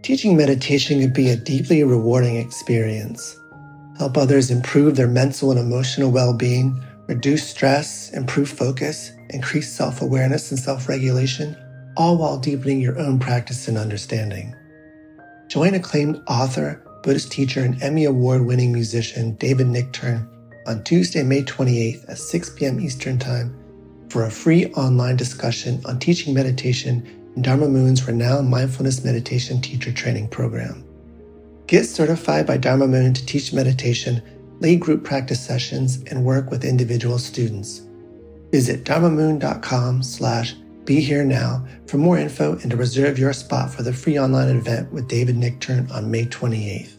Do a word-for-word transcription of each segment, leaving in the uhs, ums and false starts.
Teaching meditation can be a deeply rewarding experience. Help others improve their mental and emotional well-being, reduce stress, improve focus, increase self-awareness and self-regulation, all while deepening your own practice and understanding. Join acclaimed author, Buddhist teacher, and Emmy Award-winning musician David Nichtern on Tuesday, May twenty-eighth at six p.m. Eastern Time for a free online discussion on teaching meditation in Dharma Moon's renowned mindfulness meditation teacher training program. Get certified by Dharma Moon to teach meditation, lead group practice sessions, and work with individual students. Visit dharmamoon.com slash be here now for more info and to reserve your spot for the free online event with David Nichtern on May twenty-eighth.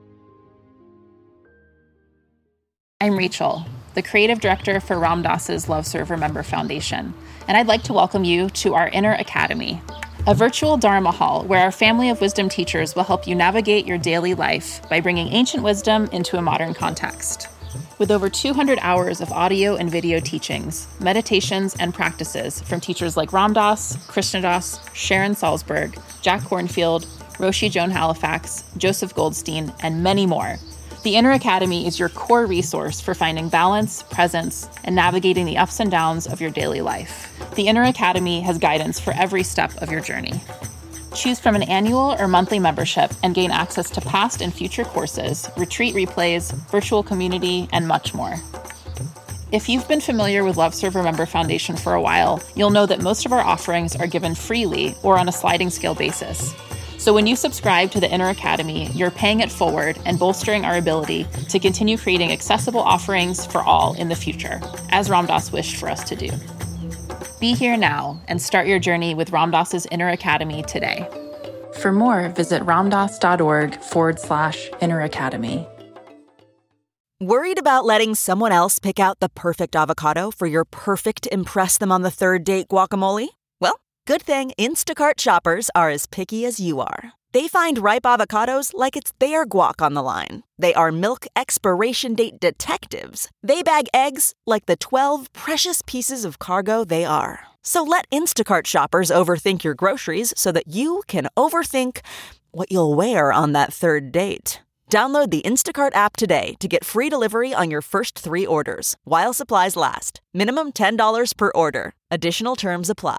I'm Rachel, the creative director for Ram Dass's Love Serve Remember Foundation, and I'd like to welcome you to our Inner Academy, a virtual Dharma hall where our family of wisdom teachers will help you navigate your daily life by bringing ancient wisdom into a modern context. With over two hundred hours of audio and video teachings, meditations, and practices from teachers like Ram Dass, Krishna Das, Sharon Salzberg, Jack Kornfield, Roshi Joan Halifax, Joseph Goldstein, and many more, the Inner Academy is your core resource for finding balance, presence, and navigating the ups and downs of your daily life. The Inner Academy has guidance for every step of your journey. Choose from an annual or monthly membership and gain access to past and future courses, retreat replays, virtual community, and much more. If you've been familiar with Love Serve Remember Foundation for a while, you'll know that most of our offerings are given freely or on a sliding scale basis. So when you subscribe to the Inner Academy, you're paying it forward and bolstering our ability to continue creating accessible offerings for all in the future, as Ram Dass wished for us to do. Be here now and start your journey with Ram Dass's Inner Academy today. For more, visit ramdass.org forward slash Inner Academy. Worried about letting someone else pick out the perfect avocado for your perfect impress them on the third date guacamole? Well, good thing Instacart shoppers are as picky as you are. They find ripe avocados like it's their guac on the line. They are milk expiration date detectives. They bag eggs like the twelve precious pieces of cargo they are. So let Instacart shoppers overthink your groceries so that you can overthink what you'll wear on that third date. Download the Instacart app today to get free delivery on your first three orders, while supplies last. Minimum ten dollars per order. Additional terms apply.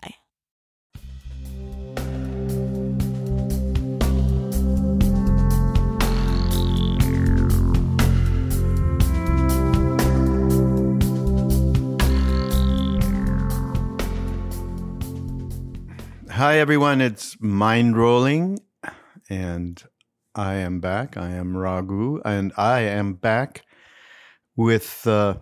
Hi, everyone. It's Mind Rolling, and I am back. I am Raghu, and I am back with uh,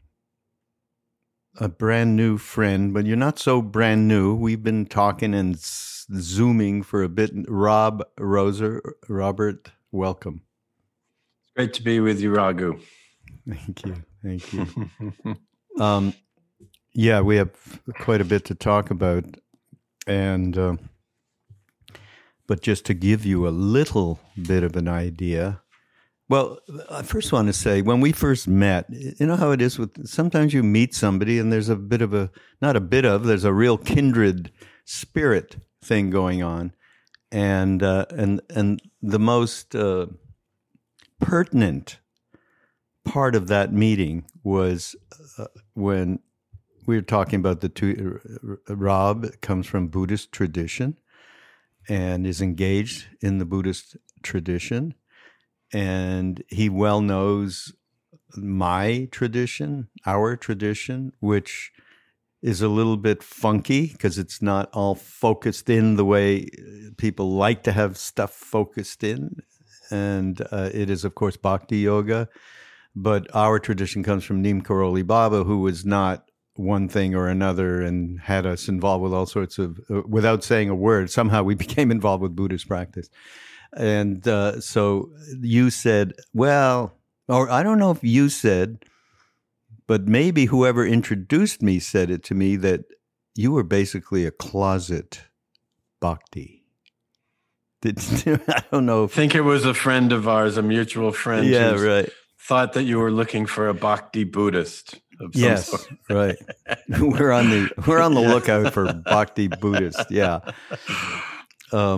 a brand new friend, but you're not so brand new. We've been talking and s- Zooming for a bit. Rob Roser. Robert, welcome. It's great to be with you, Raghu. Thank you. Thank you. um, yeah, we have quite a bit to talk about. And, uh, but just to give you a little bit of an idea, well, I first want to say, when we first met, you know how it is with, sometimes you meet somebody and there's a bit of a, not a bit of, there's a real kindred spirit thing going on. And, uh, and, and the most uh, pertinent part of that meeting was uh, when we were talking about the two. Rob comes from Buddhist tradition and is engaged in the Buddhist tradition. And he well knows my tradition, our tradition, which is a little bit funky because it's not all focused in the way people like to have stuff focused in. And uh, it is, of course, Bhakti Yoga. But our tradition comes from Neem Karoli Baba, who was not one thing or another and had us involved with all sorts of, uh, without saying a word, somehow we became involved with Buddhist practice. And uh, so you said, well, or I don't know if you said, but maybe whoever introduced me said it to me, that you were basically a closet bhakti. Did, I don't know. If, I think it was a friend of ours, a mutual friend. Yeah, right. Thought that you were looking for a bhakti Buddhist. Of some yes, sort. Right. We're on the we're on the lookout for bhakti Buddhist. Yeah. Um,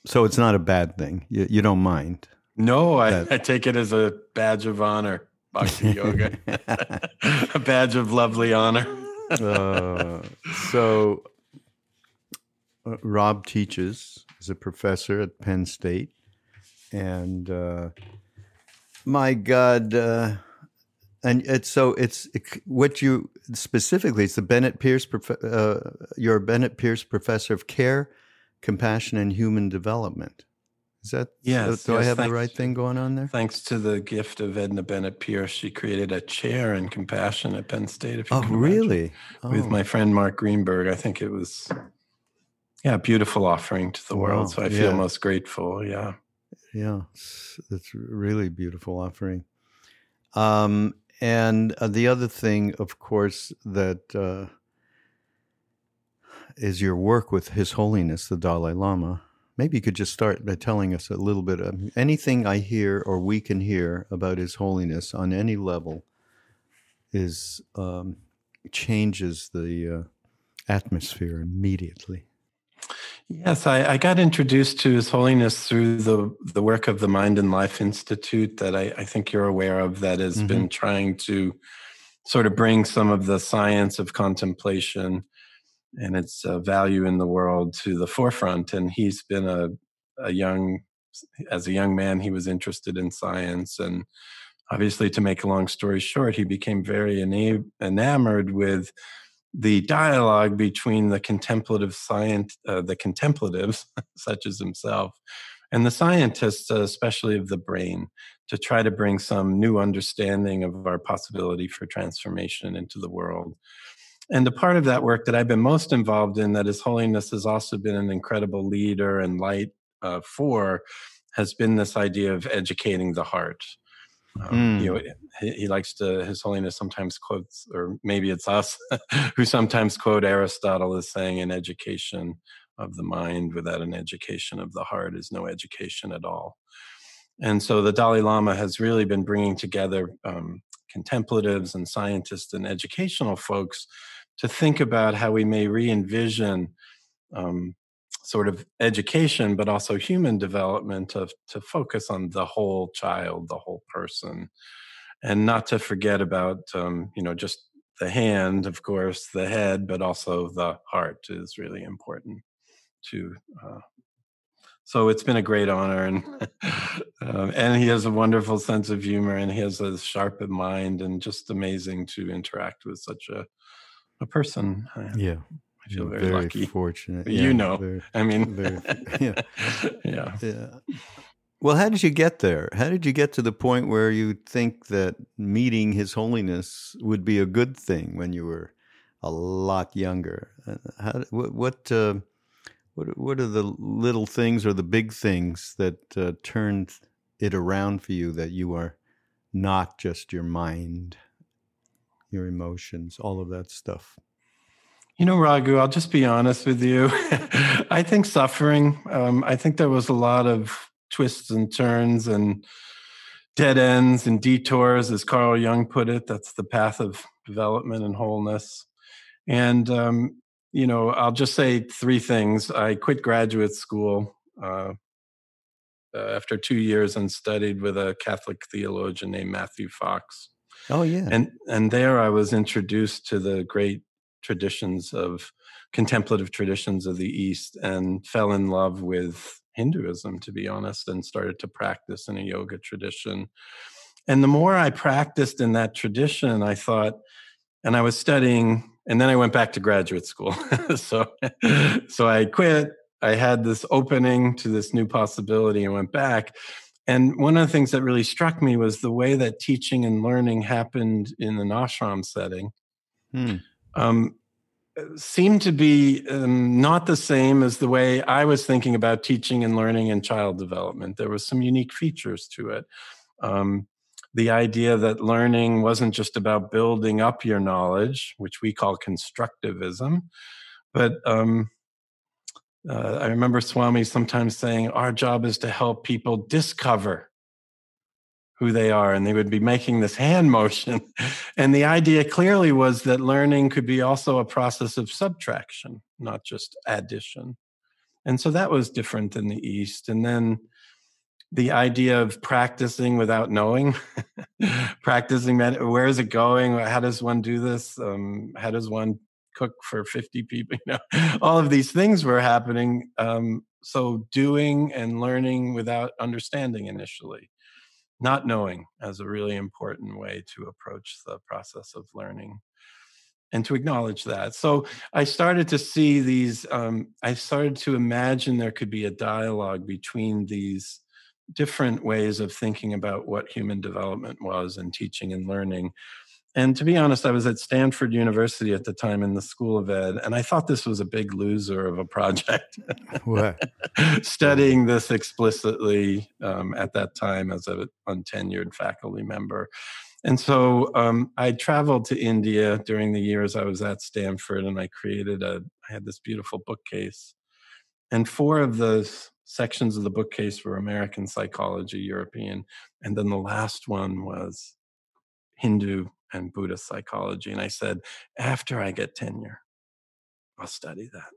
So it's not a bad thing. You, you don't mind. No, I, that... I take it as a badge of honor, Bhakti Yoga. A badge of lovely honor. uh, so uh, Rob teaches as a professor at Penn State. And uh, my God, uh, and it's so it's it, what you specifically, it's the Bennett Pierce, prof- uh, you're a Bennett Pierce Professor of Care, Compassion, and Human Development. Is that, yes, do yes, I have the thanks, right thing going on there? Thanks to the gift of Edna Bennett Pierce, she created a chair in compassion at Penn State. If you oh, can really? Oh. With my friend Mark Greenberg. I think it was, yeah, a beautiful offering to the wow. world. So I feel yeah. most grateful. Yeah. Yeah, it's, it's a really beautiful offering. Um, and uh, the other thing, of course, that uh, is your work with His Holiness, the Dalai Lama. Maybe you could just start by telling us a little bit of anything I hear or we can hear about His Holiness on any level is um, changes the uh, atmosphere immediately. Yes, I, I got introduced to His Holiness through the, the work of the Mind and Life Institute that I, I think you're aware of, that has mm-hmm. been trying to sort of bring some of the science of contemplation and its uh, value in the world to the forefront. And he's been a, a young, as a young man, he was interested in science. And obviously, to make a long story short, he became very ena- enamored with the dialogue between the contemplative science, uh, the contemplatives, such as himself, and the scientists, uh, especially of the brain, to try to bring some new understanding of our possibility for transformation into the world. And a part of that work that I've been most involved in, that His Holiness has also been an incredible leader and light uh, for, has been this idea of educating the heart. Um, mm. You know, he, he likes to, His Holiness sometimes quotes, or maybe it's us, who sometimes quote Aristotle as saying, an education of the mind without an education of the heart is no education at all. And so the Dalai Lama has really been bringing together um, contemplatives and scientists and educational folks to think about how we may re-envision um, sort of education, but also human development, of to focus on the whole child, the whole person, and not to forget about, um, you know, just the hand, of course, the head, but also the heart is really important too. Uh, so it's been a great honor, and um, and he has a wonderful sense of humor, and he has a sharp mind, and just amazing to interact with such a a person. Yeah. I feel very, very lucky. Fortunate. You yeah, know, very, I mean, very, yeah. yeah. yeah. Well, how did you get there? How did you get to the point where you think that meeting His Holiness would be a good thing when you were a lot younger? How, what, what, uh, what, what are the little things or the big things that uh, turned it around for you, that you are not just your mind, your emotions, all of that stuff? You know, Raghu, I'll just be honest with you. I think suffering, um, I think there was a lot of twists and turns and dead ends and detours, as Carl Jung put it. That's the path of development and wholeness. And, um, you know, I'll just say three things. I quit graduate school uh, uh, after two years and studied with a Catholic theologian named Matthew Fox. Oh, yeah. And, and there I was introduced to the great traditions of contemplative traditions of the East, and fell in love with Hinduism, to be honest, and started to practice in a yoga tradition. And the more I practiced in that tradition, I thought, and I was studying, and then I went back to graduate school. so, so I quit. I had this opening to this new possibility and went back. And one of the things that really struck me was the way that teaching and learning happened in an ashram setting. Hmm. Um, seemed to be um, not the same as the way I was thinking about teaching and learning in child development. There was some unique features to it. Um, the idea that learning wasn't just about building up your knowledge, which we call constructivism, but um, uh, I remember Swami sometimes saying, our job is to help people discover who they are, and they would be making this hand motion. And the idea clearly was that learning could be also a process of subtraction, not just addition. And so that was different in the East. And then the idea of practicing without knowing, practicing, med- where is it going? How does one do this? Um, how does one cook for fifty people? You know, all of these things were happening. Um, so doing and learning without understanding initially, not knowing as a really important way to approach the process of learning and to acknowledge that. So I started to see these, um, I started to imagine there could be a dialogue between these different ways of thinking about what human development was and teaching and learning. And to be honest, I was at Stanford University at the time in the School of Ed, and I thought this was a big loser of a project. What? Studying this explicitly um, at that time as an untenured faculty member. And so um, I traveled to India during the years I was at Stanford, and I created a, I had this beautiful bookcase. And four of those sections of the bookcase were American psychology, European, and then the last one was Hindu and Buddhist psychology. And I said, after I get tenure, I'll study that.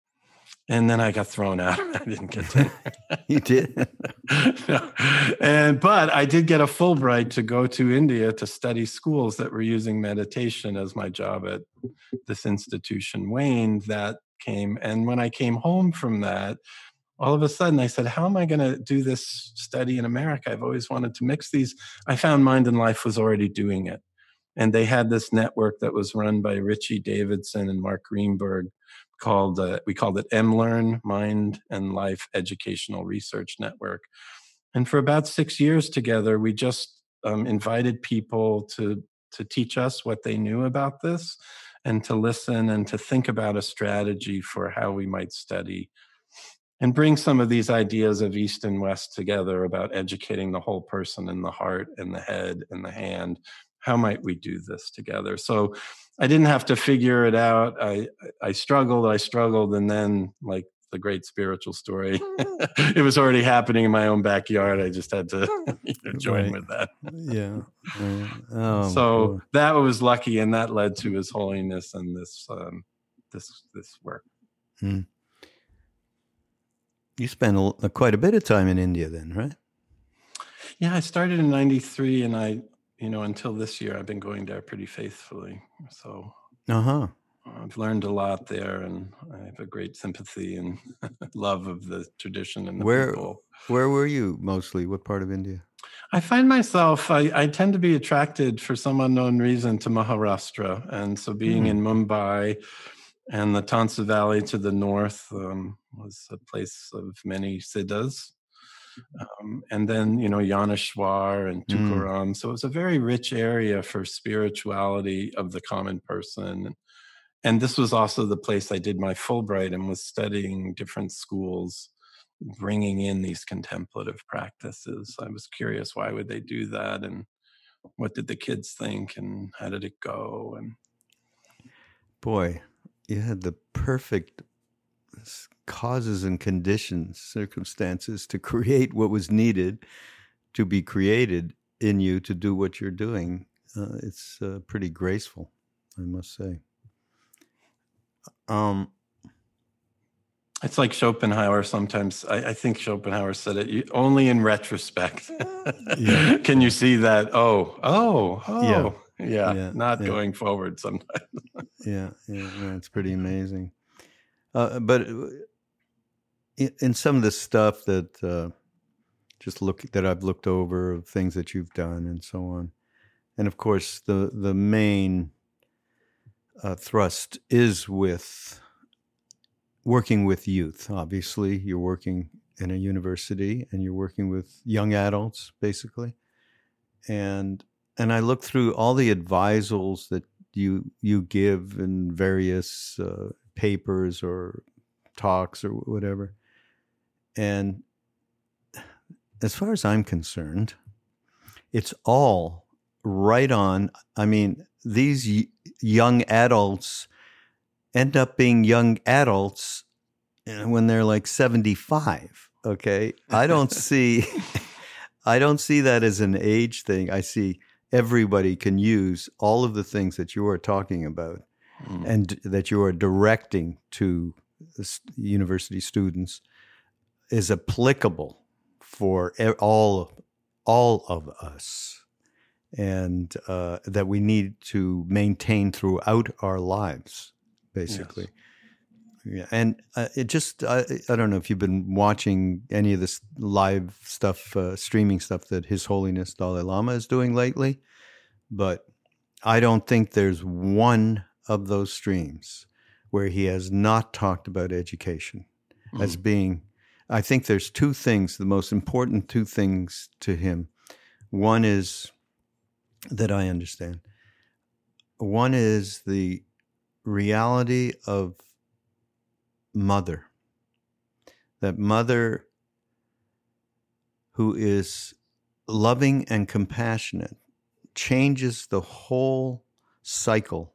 And then I got thrown out. I didn't get tenure. You did? No. And but I did get a Fulbright to go to India to study schools that were using meditation as my job at this institution waned. That came. And when I came home from that, all of a sudden I said, how am I going to do this study in America? I've always wanted to mix these. I found Mind and Life was already doing it. And they had this network that was run by Richie Davidson and Mark Greenberg called, uh, we called it MLearn, Mind and Life Educational Research Network. And for about six years together, we just um, invited people to, to teach us what they knew about this and to listen and to think about a strategy for how we might study and bring some of these ideas of East and West together about educating the whole person in the heart and the head and the hand. How might we do this together? So I didn't have to figure it out. I, I struggled, I struggled, and then, like the great spiritual story, it was already happening in my own backyard. I just had to you know, join Right. with that. Yeah. Right. Oh, so boy. that was lucky, and that led to His Holiness and this um, this this work. Hmm. You spent a, quite a bit of time in India then, right? Yeah, I started in ninety-three, and I, you know, until this year, I've been going there pretty faithfully. So Uh-huh. I've learned a lot there, and I have a great sympathy and love of the tradition and the Where, people. where were you mostly? What part of India? I find myself, I, I tend to be attracted for some unknown reason to Maharashtra. And so being Hmm. in Mumbai and the Tansa Valley to the north um, was a place of many siddhas. Um, and then, you know, Yaneshwar and Tukaram. Mm. So it was a very rich area for spirituality of the common person. And this was also the place I did my Fulbright and was studying different schools, bringing in these contemplative practices. I was curious, why would they do that? And what did the kids think? And how did it go? And boy, you had the perfect causes and conditions, circumstances to create what was needed to be created in you to do what you're doing. Uh, it's uh, pretty graceful, I must say. Um, it's like Schopenhauer sometimes. I, I think Schopenhauer said it, you, only in retrospect yeah. can you see that, oh, oh, oh, yeah, yeah, yeah not yeah. going forward sometimes. yeah, yeah, yeah, it's pretty amazing. Uh, but in some of the stuff that uh, just look that I've looked over, of things that you've done and so on, and of course the the main uh, thrust is with working with youth. Obviously, you're working in a university and you're working with young adults, basically. And and I look through all the advisals that you you give in various uh, papers or talks or whatever. And as far as I'm concerned, it's all right on. I mean, these y- young adults end up being young adults when they're like seventy-five. Okay. I don't see, I don't see that as an age thing. I see everybody can use all of the things that you are talking about mm. and that you are directing to university students is applicable for all all of us, and uh, that we need to maintain throughout our lives, basically. Yes. Yeah, and uh, it just, I, I don't know if you've been watching any of this live stuff, uh, streaming stuff that His Holiness Dalai Lama is doing lately, but I don't think there's one of those streams where he has not talked about education mm. as being, I think there's two things, the most important two things to him. One is that I understand. One is the reality of mother, that mother who is loving and compassionate changes the whole cycle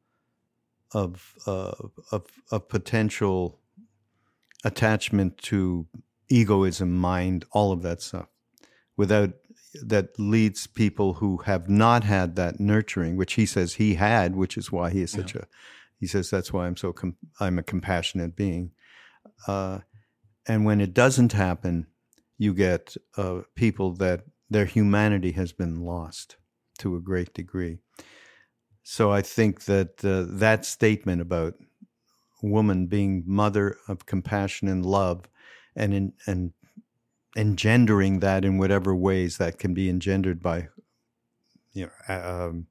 of uh, of, of potential attachment to egoism, mind, all of that stuff. Without that leads people who have not had that nurturing, which he says he had, which is why he is such yeah. a. He says that's why I'm so com- I'm a compassionate being, uh, and when it doesn't happen, you get uh, people that their humanity has been lost to a great degree. So I think that uh, that statement about woman being mother of compassion and love, and in, and engendering that in whatever ways that can be engendered by, you know, um,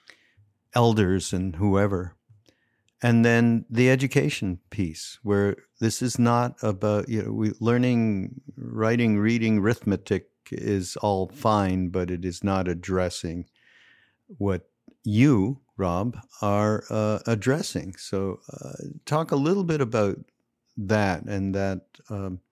elders and whoever. And then the education piece, where this is not about, you know, we, learning, writing, reading, arithmetic is all fine, but it is not addressing what you, Rob, are uh, addressing. So uh, talk a little bit about that, and that um,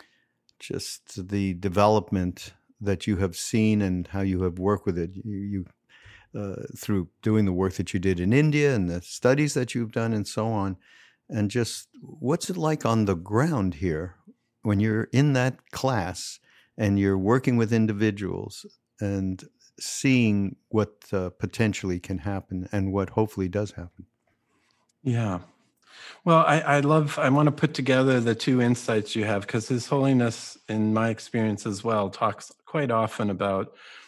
just the development that you have seen and how you have worked with it. You, you Uh, through doing the work that you did in India and the studies that you've done and so on. And just what's it like on the ground here when you're in that class and you're working with individuals and seeing what uh, potentially can happen and what hopefully does happen? Yeah. Well, I, I love, I want to put together the two insights you have, because His Holiness, in my experience as well, talks quite often about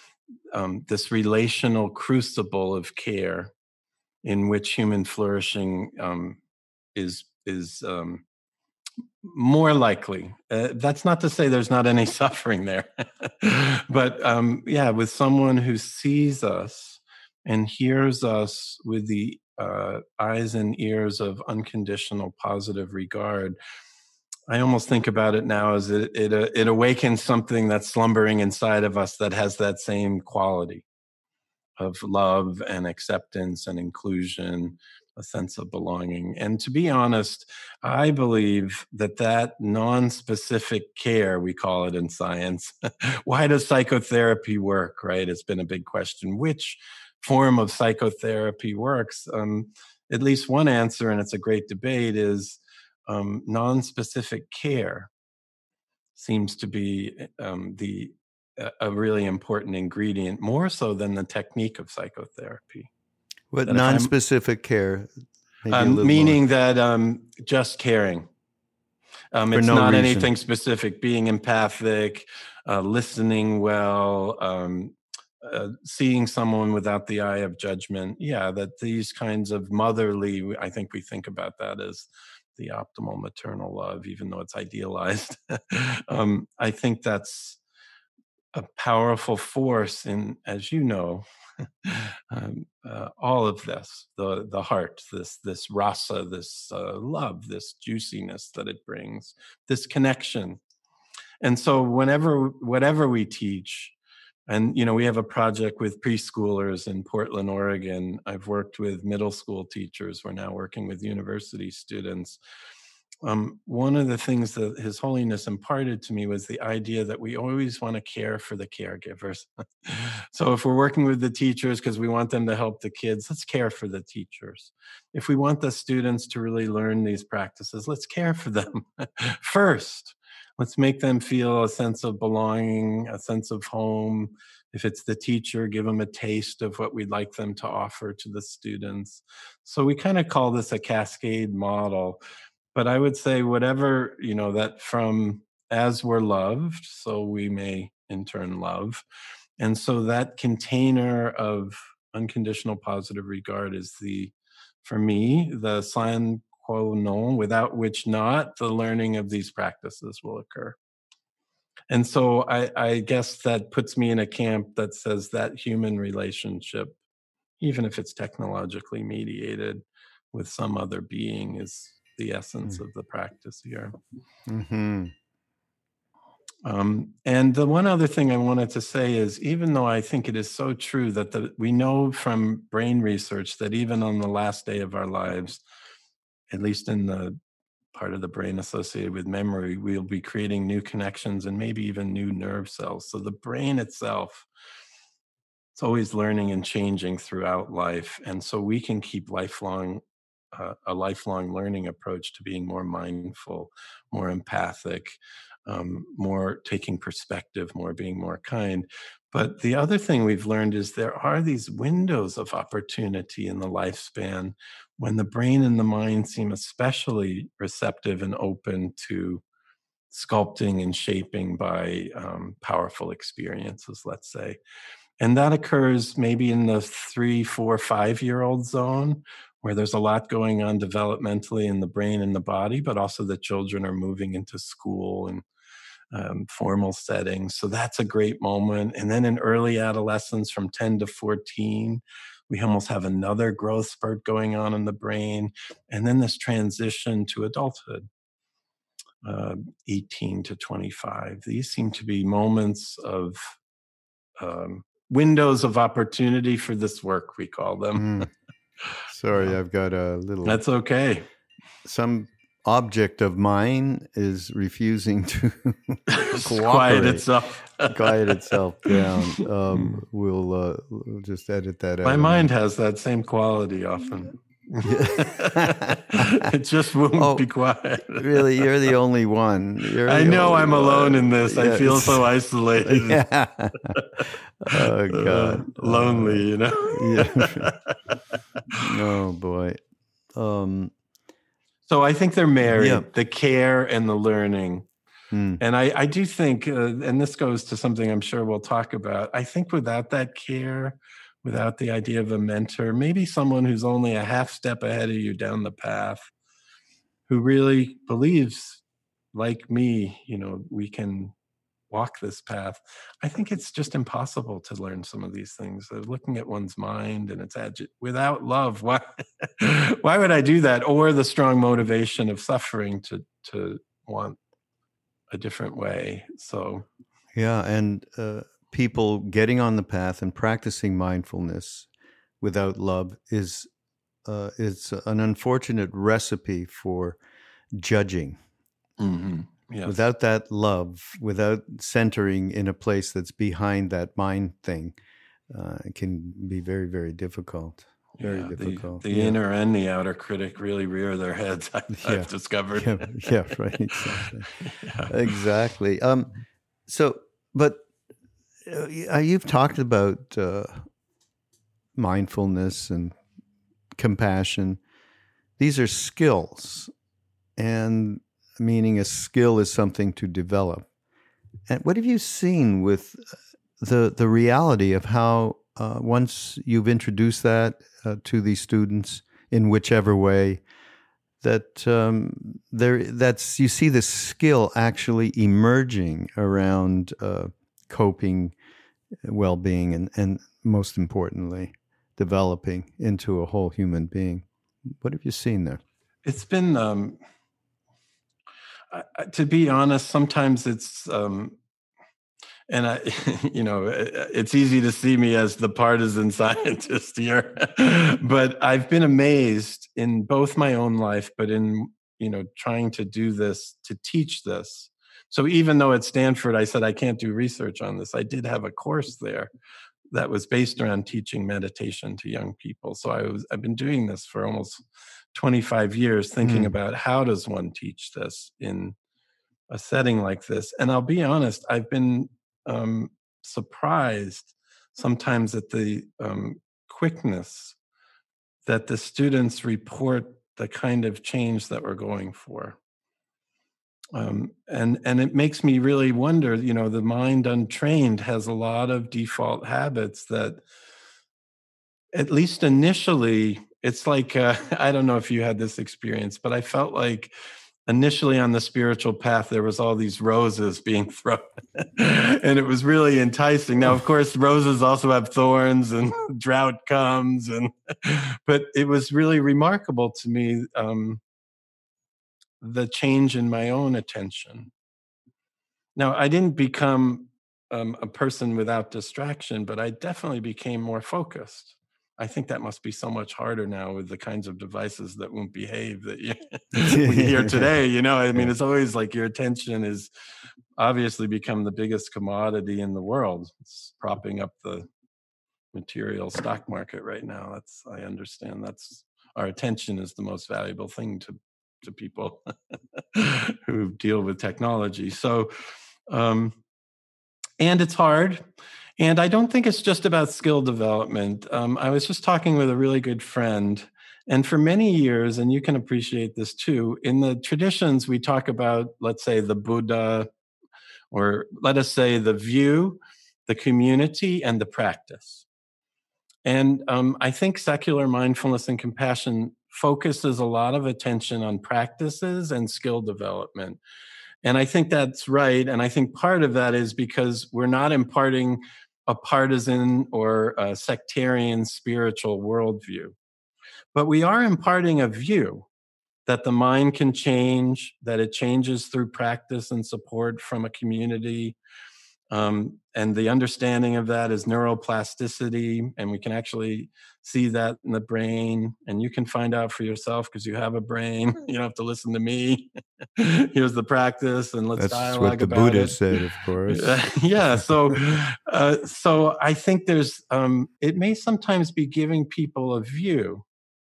Um, this relational crucible of care in which human flourishing um, is is um, more likely. Uh, that's not to say there's not any suffering there, but um, yeah, with someone who sees us and hears us with the uh, eyes and ears of unconditional positive regard. I almost think about it now as it it, uh, it awakens something that's slumbering inside of us that has that same quality of love and acceptance and inclusion, a sense of belonging. And to be honest, I believe that that non-specific care, we call it in science, why does psychotherapy work, right? It's been a big question. Which form of psychotherapy works? Um, at least one answer, and it's a great debate, is um, non-specific care seems to be um, the a really important ingredient, more so than the technique of psychotherapy. What non-specific care? Um, meaning more. that um, just caring. Um, it's no not reason. Anything specific. Being empathic, uh, listening well, um, uh, seeing someone without the eye of judgment. Yeah, that these kinds of motherly, I think we think about that as the optimal maternal love, even though it's idealized. um, I think that's a powerful force in, as you know, um, uh, all of this, the the heart, this this rasa, this uh, love, this juiciness that it brings, this connection. And so whenever, whatever we teach, and, you know, we have a project with preschoolers in Portland, Oregon. I've worked with middle school teachers. We're now working with university students. Um, one of the things that His Holiness imparted to me was the idea that we always want to care for the caregivers. So if we're working with the teachers because we want them to help the kids, let's care for the teachers. If we want the students to really learn these practices, let's care for them first. Let's make them feel a sense of belonging, a sense of home. If it's the teacher, give them a taste of what we'd like them to offer to the students. So we kind of call this a cascade model. but I would say whatever, you know, that from as we're loved, so we may in turn love. And so that container of unconditional positive regard is the, for me, the sine qua non, without which not the learning of these practices will occur. And so I, I guess that puts me in a camp that says that human relationship, even if it's technologically mediated with some other being, is the essence of the practice here. Mm-hmm. Um, and the one other thing I wanted to say is, even though I think it is so true that the, we know from brain research that even on the last day of our lives, at least in the part of the brain associated with memory, we'll be creating new connections and maybe even new nerve cells. So the brain itself, it's always learning and changing throughout life. And so we can keep lifelong, uh, a lifelong learning approach to being more mindful, more empathic, um, more taking perspective, more being more kind. But the other thing we've learned is there are these windows of opportunity in the lifespan when the brain and the mind seem especially receptive and open to sculpting and shaping by um, powerful experiences, let's say. And that occurs maybe in the three, four, five-year-old zone, where there's a lot going on developmentally in the brain and the body, but also the children are moving into school and um, formal settings. So that's a great moment. And then in early adolescence, from ten to fourteen, we almost have another growth spurt going on in the brain. And then this transition to adulthood, uh, eighteen to twenty-five. These seem to be moments of um, windows of opportunity for this work, we call them. Mm. Sorry, yeah. I've got a little... That's okay. Some object of mine is refusing to quiet itself. quiet itself down. Um, we'll, uh, we'll just edit that out. My mind has that same quality often. It just won't oh, be quiet. Really, you're the only one. You're I know I'm one. alone in this. Yes. I feel so isolated. Yeah. Oh God, uh, lonely. You know. Yeah. Oh boy. Um, so I think they're married. Yeah. The care and the learning. Hmm. And I, I do think, uh, and this goes to something I'm sure we'll talk about. I think without that care, without the idea of a mentor, maybe someone who's only a half step ahead of you down the path, who really believes, like me, you know, we can walk this path. I think it's just impossible to learn some of these things. Uh, looking at one's mind and its agi- without love, why, why would I do that? Or the strong motivation of suffering to to want a different way. So, yeah, and uh, people getting on the path and practicing mindfulness without love is uh, is an unfortunate recipe for judging. Mm-hmm. Yes. Without that love, without centering in a place that's behind that mind thing, uh, it can be very, very difficult. Very yeah, difficult. The, the yeah. inner and the outer critic really rear their heads, I, yeah. I've discovered. Yeah, yeah right. Exactly. yeah. Exactly. Um, so, but uh, you've talked about uh, mindfulness and compassion. These are skills, and meaning a skill is something to develop. And what have you seen with the the reality of how uh, once you've introduced that uh, to these students in whichever way, that um, there that's you see the skill actually emerging around uh, coping, well-being, and and most importantly, developing into a whole human being. What have you seen there? It's been. Um... Uh, to be honest, sometimes it's, um, and I, you know, it's easy to see me as the partisan scientist here, but I've been amazed in both my own life, but in, you know, trying to do this, to teach this. So even though at Stanford, I said, I can't do research on this, I did have a course there that was based around teaching meditation to young people. So I was, I've been doing this for almost twenty-five years, thinking mm. about how does one teach this in a setting like this. And I'll be honest, I've been um, surprised sometimes at the um, quickness that the students report the kind of change that we're going for. Um, and and it makes me really wonder, you know, the mind untrained has a lot of default habits that, at least initially, it's like, uh, I don't know if you had this experience, but I felt like initially on the spiritual path, there was all these roses being thrown and it was really enticing. Now, of course, roses also have thorns and drought comes, and but it was really remarkable to me, um, the change in my own attention. Now, I didn't become um, a person without distraction, but I definitely became more focused. I think that must be so much harder now with the kinds of devices that won't behave that you, we hear today. You know, I mean, it's always like your attention is obviously become the biggest commodity in the world. It's propping up the material stock market right now. That's, I understand that's, our attention is the most valuable thing to, to people who deal with technology. So, um, and it's hard. And I don't think it's just about skill development. Um, I was just talking with a really good friend, and for many years, and you can appreciate this too, in the traditions, we talk about, let's say, the Buddha, or let us say the view, the community, and the practice. And um, I think secular mindfulness and compassion focuses a lot of attention on practices and skill development. And I think that's right. And I think part of that is because we're not imparting a partisan or a sectarian spiritual worldview, but we are imparting a view that the mind can change, that it changes through practice and support from a community. Um, and the understanding of that is neuroplasticity, and we can actually see that in the brain. And you can find out for yourself because you have a brain. You don't have to listen to me. Here's the practice, and let's That's dialogue what the about Buddha it. said, of course. Yeah. So, uh, so I think there's. Um, it may sometimes be giving people a view.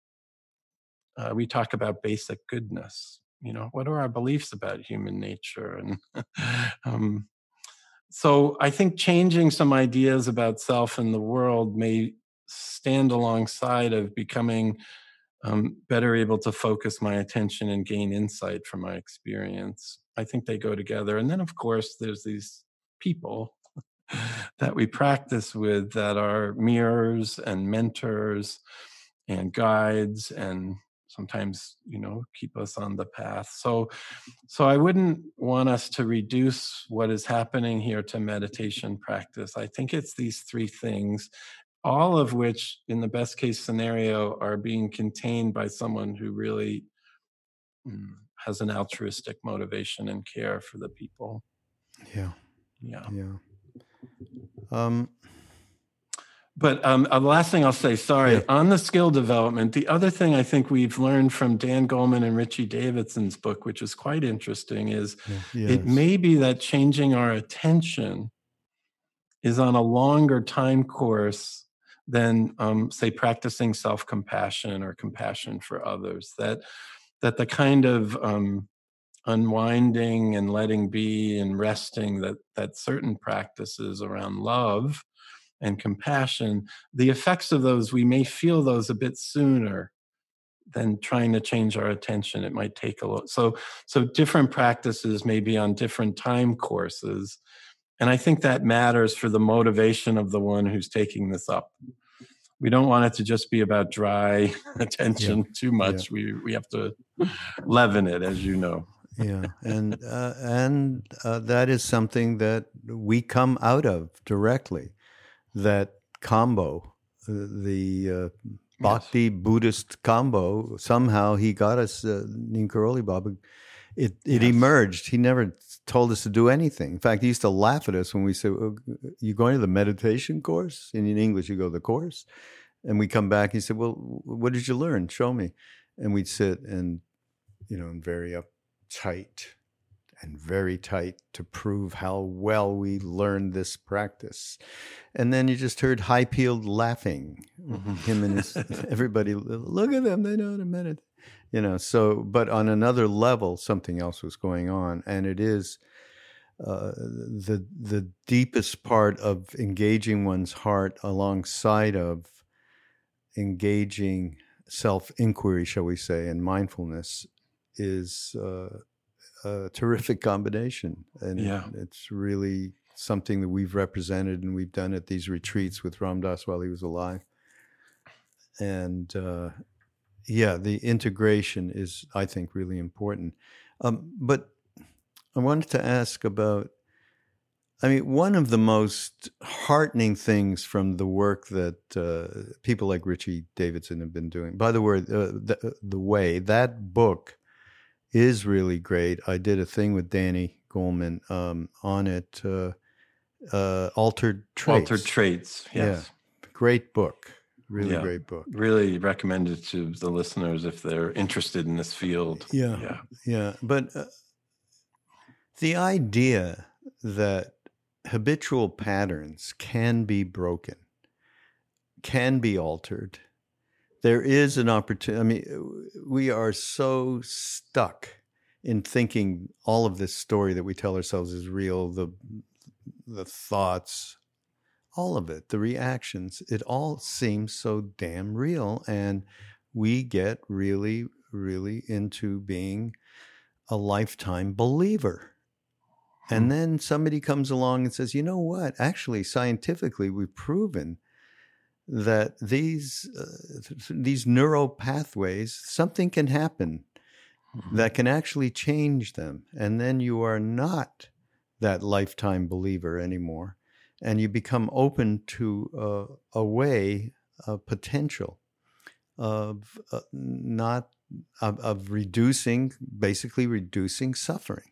Uh, we talk about basic goodness. You know, what are our beliefs about human nature, and um, so I think changing some ideas about self and the world may stand alongside of becoming um, better able to focus my attention and gain insight from my experience. I think they go together. And then, of course, there's these people that we practice with that are mirrors and mentors and guides, and sometimes, you know, keep us on the path. So, so I wouldn't want us to reduce what is happening here to meditation practice. I think it's these three things, all of which, in the best case scenario, are being contained by someone who really mm, has an altruistic motivation and care for the people. Yeah. Yeah. Yeah. Um, But um, uh, the last thing I'll say, sorry, Yeah. on the skill development, the other thing I think we've learned from Dan Goleman and Richie Davidson's book, which is quite interesting, is yeah, it yes. may be that changing our attention is on a longer time course than, um, say, practicing self-compassion or compassion for others. That that the kind of um, unwinding and letting be and resting that that certain practices around love and compassion, the effects of those, we may feel those a bit sooner than trying to change our attention. It might take a little. So, so different practices may be on different time courses. And I think that matters for the motivation of the one who's taking this up. We don't want it to just be about dry attention Yeah. too much. Yeah. We we have to leaven it, as you know. Yeah, and uh, and uh, that is something that we come out of directly. That combo, uh, the uh, Bhakti yes. Buddhist combo, somehow he got us, uh, Neem Karoli Baba, it, it yes. emerged. He never told us to do anything. In fact, he used to laugh at us when we said, oh, you going to the meditation course? And in English, you go, the course? And we come back, he said, well, what did you learn? Show me. And we'd sit and, you know, very uptight and very tight to prove how well we learned this practice. And then you just heard high-peeled laughing. Mm-hmm. Him and his, everybody, look at them, they know how to meditate. You know, so, but on another level, something else was going on. And it is uh, the the deepest part of engaging one's heart alongside of engaging self-inquiry, shall we say, and mindfulness is uh, a terrific combination. And yeah. it, it's really something that we've represented and we've done at these retreats with Ram Dass while he was alive. And uh, yeah, the integration is, I think, really important. Um, but I wanted to ask about, I mean, one of the most heartening things from the work that uh, people like Richie Davidson have been doing, by the way, uh, the, the way, that book is really great. I did a thing with Danny Goleman um, on it, uh, uh, Altered Traits. Altered Traits, yes. Yeah. Great book. Really yeah. great book. Really recommend it to the listeners if they're interested in this field. Yeah. Yeah. Yeah. But uh, the idea that habitual patterns can be broken, can be altered. There is an opportunity. I mean, we are so stuck in thinking all of this story that we tell ourselves is real, the the thoughts, all of it, the reactions, it all seems so damn real. And we get really, really into being a lifetime believer. And then somebody comes along and says, you know what? Actually, scientifically, we've proven that these uh, these neural pathways, something can happen mm-hmm. that can actually change them. And then you are not that lifetime believer anymore. And you become open to uh, a way, a potential of uh, not of, of reducing, basically reducing suffering.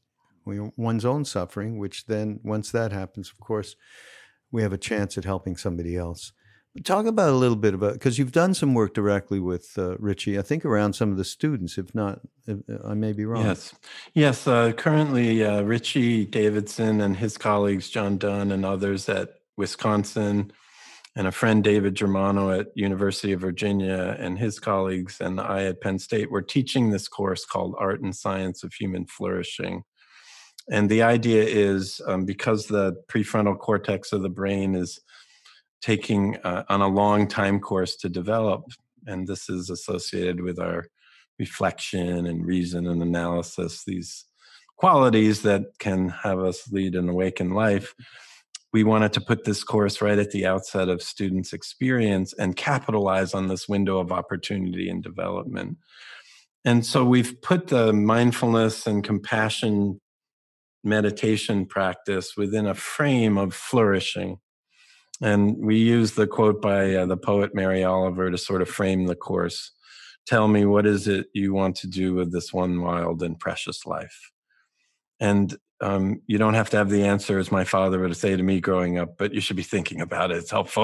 One's own suffering, which then once that happens, of course, we have a chance at helping somebody else. But talk about a little bit about, because you've done some work directly with uh, Richie, I think around some of the students, if not, if, I may be wrong. Yes. Yes. Uh, currently, uh, Richie Davidson and his colleagues, John Dunn and others at Wisconsin, and a friend, David Germano at University of Virginia, and his colleagues, and I at Penn State, were teaching this course called Art and Science of Human Flourishing. And the idea is um, because the prefrontal cortex of the brain is taking uh, on a long time course to develop, and this is associated with our reflection and reason and analysis, these qualities that can have us lead an awakened life. We wanted to put this course right at the outset of students' experience and capitalize on this window of opportunity and development. And so we've put the mindfulness and compassion meditation practice within a frame of flourishing. And we use the quote by uh, the poet Mary Oliver to sort of frame the course. Tell me, what is it you want to do with this one wild and precious life? And um, you don't have to have the answer, as my father would say to me growing up, but you should be thinking about it. It's helpful.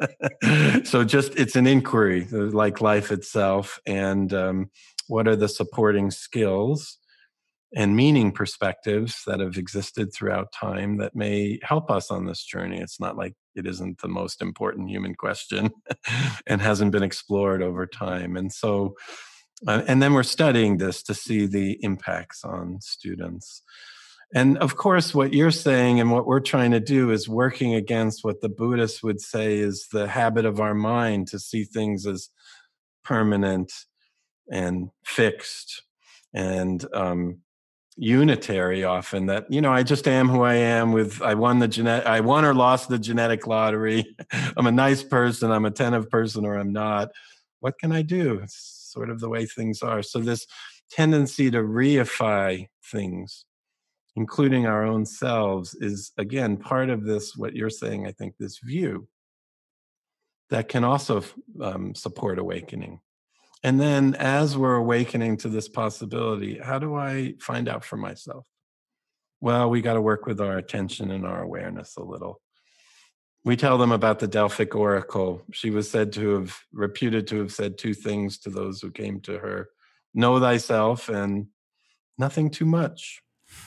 So just, it's an inquiry, like life itself. And um, what are the supporting skills and meaning perspectives that have existed throughout time that may help us on this journey? It's not like it isn't the most important human question and hasn't been explored over time. And so, uh, and then we're studying this to see the impacts on students. And of course, what you're saying and what we're trying to do is working against what the Buddhists would say is the habit of our mind to see things as permanent and fixed and um, unitary often, that, you know, I just am who I am with, I won the genetic, I won or lost the genetic lottery. I'm a nice person, I'm a attentive person, or I'm not. What can I do? It's sort of the way things are. So this tendency to reify things, including our own selves, is again part of this, what you're saying, I think, this view that can also um, support awakening. And then as we're awakening to this possibility, how do I find out for myself? Well, we got to work with our attention and our awareness a little. We tell them about the Delphic Oracle. She was said to have, reputed to have said two things to those who came to her: know thyself and nothing too much.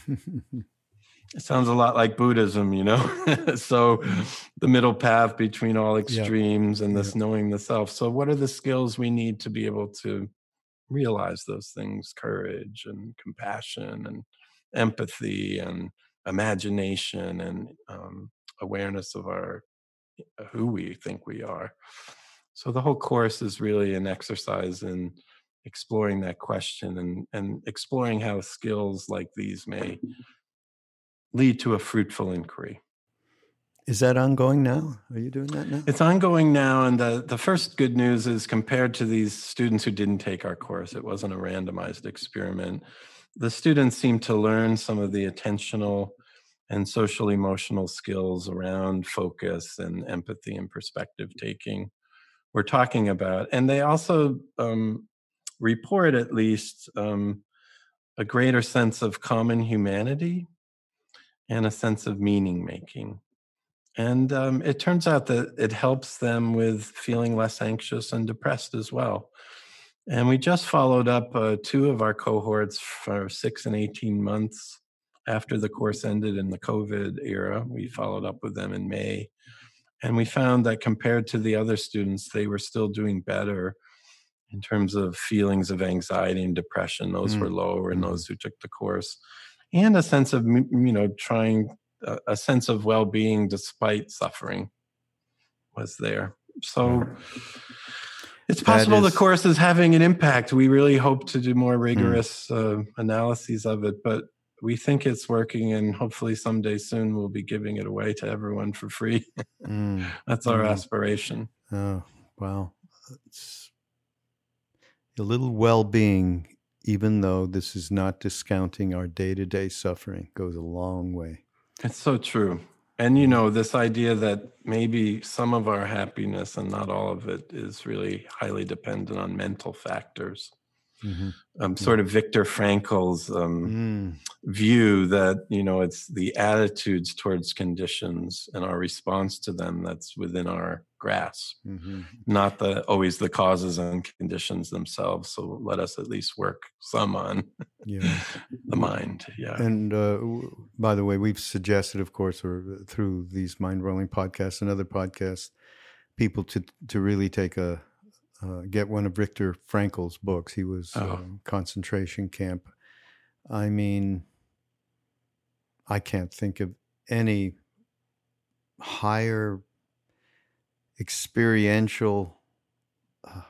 It sounds a lot like Buddhism, you know? So the middle path between all extremes yeah. and this yeah. knowing the self. So what are the skills we need to be able to realize those things? Courage and compassion and empathy and imagination and um, awareness of our who we think we are. So the whole course is really an exercise in exploring that question and, and exploring how skills like these may lead to a fruitful inquiry. Is that ongoing now? Are you doing that now? It's ongoing now, and the, the first good news is compared to these students who didn't take our course, it wasn't a randomized experiment. The students seem to learn some of the attentional and social emotional skills around focus and empathy and perspective taking we're talking about. And they also um, report at least um, a greater sense of common humanity and a sense of meaning making. And um, it turns out that it helps them with feeling less anxious and depressed as well. And we just followed up uh, two of our cohorts for six and eighteen months after the course ended in the COVID era. We followed up with them in May. And we found that compared to the other students, they were still doing better in terms of feelings of anxiety and depression. Those mm. were lower in those who took the course. And a sense of, you know, trying, uh, a sense of well-being despite suffering was there. So it's possible is, the course is having an impact. We really hope to do more rigorous mm. uh, analyses of it, but we think it's working, and hopefully someday soon we'll be giving it away to everyone for free. mm. That's our mm. aspiration. Oh, wow. It's a little well-being, even though this is not discounting our day-to-day suffering, goes a long way. It's so true. And, you know, this idea that maybe some of our happiness and not all of it is really highly dependent on mental factors. Mm-hmm. Um, sort of Viktor Frankl's um, mm. view that, you know, it's the attitudes towards conditions and our response to them that's within our grasp, mm-hmm. not the always the causes and conditions themselves. So let us at least work some on yeah. the mind. Yeah. And uh, by the way, we've suggested, of course, or through these mind-rolling podcasts and other podcasts, people to to really take a Uh, get one of Viktor Frankl's books. He was oh. uh, concentration camp. I mean, I can't think of any higher experiential uh,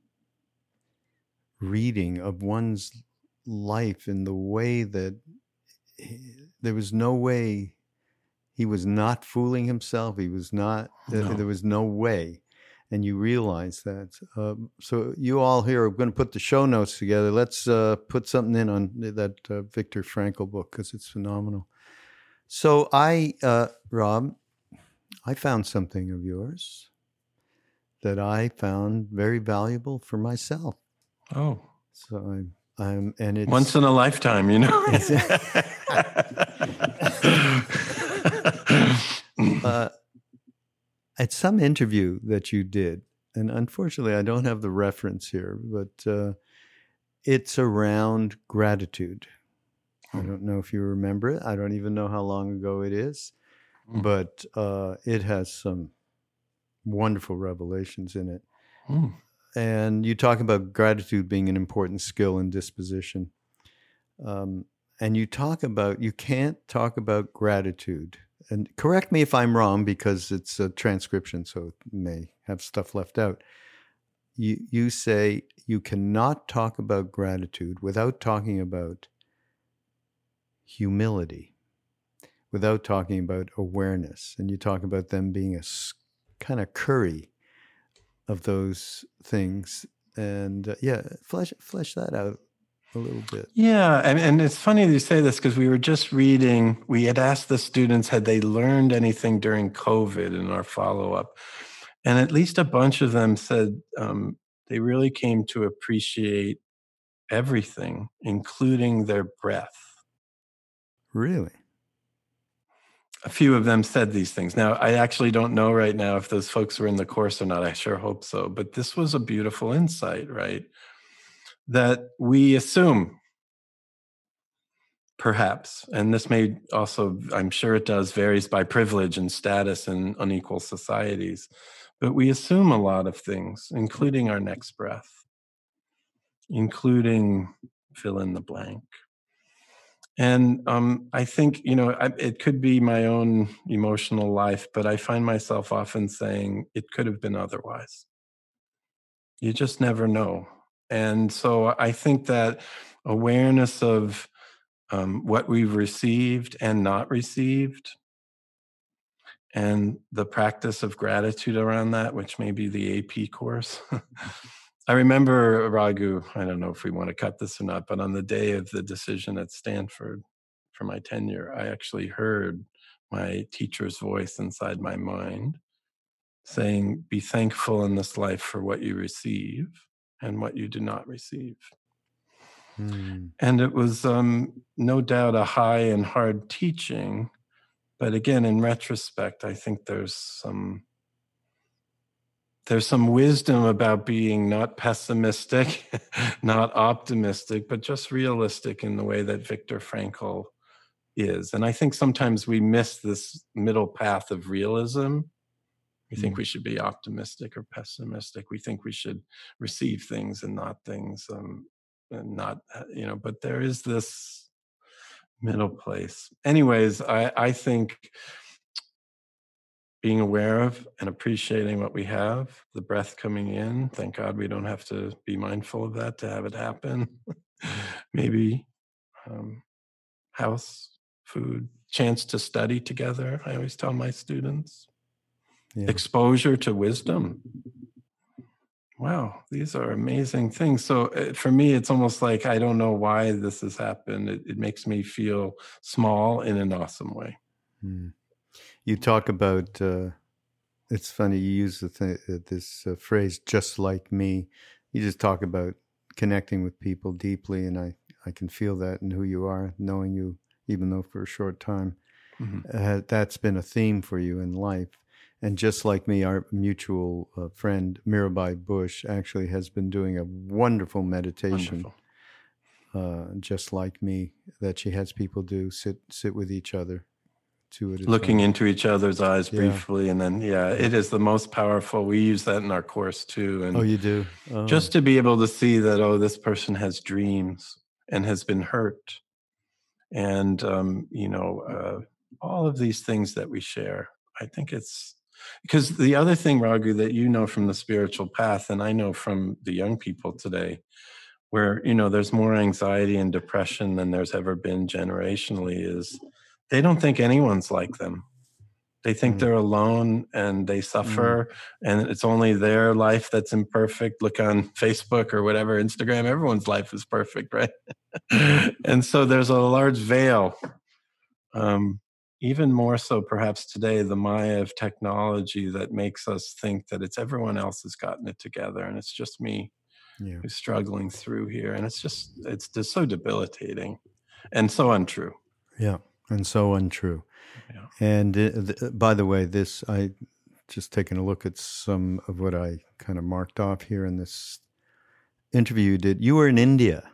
reading of one's life in the way that he, there was no way he was not fooling himself. He was not, no. uh, there was no way. And you realize that. Uh, so you all here are going to put the show notes together. Let's uh, put something in on that uh, Viktor Frankl book because it's phenomenal. So I, uh, Rob, I found something of yours that I found very valuable for myself. Oh. So I'm, I'm and it's... Once in a lifetime, you know? uh, At some interview that you did, and unfortunately I don't have the reference here, but uh, it's around gratitude. I don't know if you remember it. I don't even know how long ago it is, mm. but uh, it has some wonderful revelations in it. Mm. And you talk about gratitude being an important skill and disposition. Um, and you talk about, you can't talk about gratitude. And correct me if I'm wrong, because it's a transcription, so it may have stuff left out. You you say you cannot talk about gratitude without talking about humility, without talking about awareness. And you talk about them being a kind of curry of those things. And uh, yeah, flesh, flesh that out a little bit. Yeah, and, and it's funny that you say this because we were just reading, we had asked the students, had they learned anything during COVID in our follow-up? And at least a bunch of them said um, they really came to appreciate everything, including their breath. Really? A few of them said these things. Now, I actually don't know right now if those folks were in the course or not. I sure hope so. But this was a beautiful insight, right? That we assume, perhaps, and this may also, I'm sure it does, varies by privilege and status in unequal societies, but we assume a lot of things, including our next breath, including fill in the blank. And um, I think, you know, I, it could be my own emotional life, but I find myself often saying it could have been otherwise. You just never know. And so I think that awareness of um, what we've received and not received, and the practice of gratitude around that, which may be the A P course. I remember, Raghu, I don't know if we want to cut this or not, but on the day of the decision at Stanford for my tenure, I actually heard my teacher's voice inside my mind saying, be thankful in this life for what you receive and what you do not receive. Mm. And it was um, no doubt a high and hard teaching. But again, in retrospect, I think there's some there's some wisdom about being not pessimistic, not optimistic, but just realistic in the way that Viktor Frankl is. And I think sometimes we miss this middle path of realism. We think mm. we should be optimistic or pessimistic. We think we should receive things and not things, um, and not, you know, but there is this middle place. Anyways, I, I think being aware of and appreciating what we have, the breath coming in, thank God we don't have to be mindful of that to have it happen. Maybe um, house, food, chance to study together, I always tell my students. Yeah. Exposure to wisdom. Wow, these are amazing things. So uh, for me, it's almost like I don't know why this has happened. It, it makes me feel small in an awesome way. Hmm. You talk about, uh, it's funny, you use the th- uh, this uh, phrase, just like me. You just talk about connecting with people deeply, and I, I can feel that in who you are, knowing you, even though for a short time. Mm-hmm. Uh, that's been a theme for you in life. And just like me, our mutual uh, friend, Mirabai Bush, actually has been doing a wonderful meditation, wonderful. Uh, just like me, that she has people do, sit sit with each other. Looking into each other's eyes yeah. briefly, and then, yeah, it is the most powerful. We use that in our course too. And oh, you do? Oh. Just to be able to see that, oh, this person has dreams and has been hurt. And, um, you know, uh, all of these things that we share, I think it's, because the other thing, Raghu, that you know from the spiritual path, and I know from the young people today, where, you know, there's more anxiety and depression than there's ever been generationally, is they don't think anyone's like them. They think mm. they're alone and they suffer mm. and it's only their life that's imperfect. Look on Facebook or whatever, Instagram, everyone's life is perfect, right? And so there's a large veil. Um, even more so perhaps today, the Maya of technology that makes us think that it's everyone else has gotten it together and it's just me yeah. who's struggling through here. And it's just, it's just so debilitating and so untrue. Yeah. And so untrue. Yeah. And uh, th- by the way, this, I just taking a look at some of what I kind of marked off here in this interview you did. You were in India.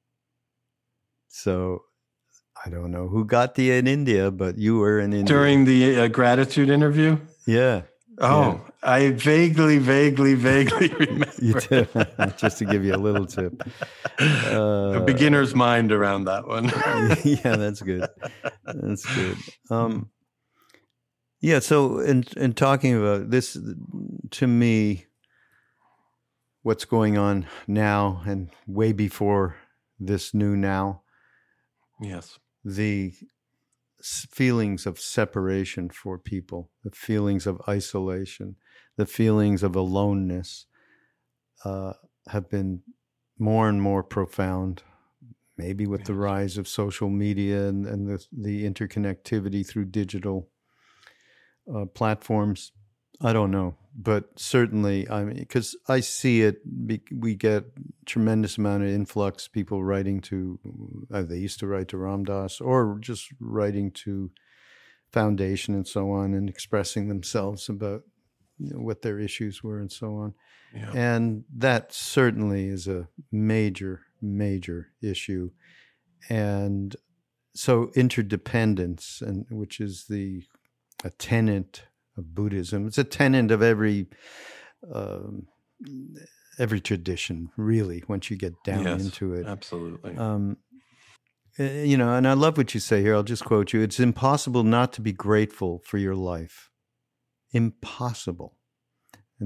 So I don't know who got you in India, but you were in India. During the uh, gratitude interview? Yeah. Oh, yeah. I vaguely, vaguely, vaguely remember. You do. Just to give you a little tip. Uh, a beginner's mind around that one. Yeah, that's good. That's good. Um, yeah, so in, in talking about this, to me, what's going on now and way before this new now. Yes. The feelings of separation for people, the feelings of isolation, the feelings of aloneness uh, have been more and more profound, maybe with yes. the rise of social media and, and the, the interconnectivity through digital uh, platforms. I don't know, but certainly, I mean, because I see it, we get tremendous amount of influx, people writing to, uh, they used to write to Ram Dass, or just writing to Foundation and so on, and expressing themselves about, you know, what their issues were and so on. Yeah. And that certainly is a major, major issue. And so interdependence, and which is the a tenet of Buddhism. It's a tenet of every um, every tradition, really, once you get down yes, into it. Absolutely. Um, you know, and I love what you say here. I'll just quote you. It's impossible not to be grateful for your life. Impossible. And this,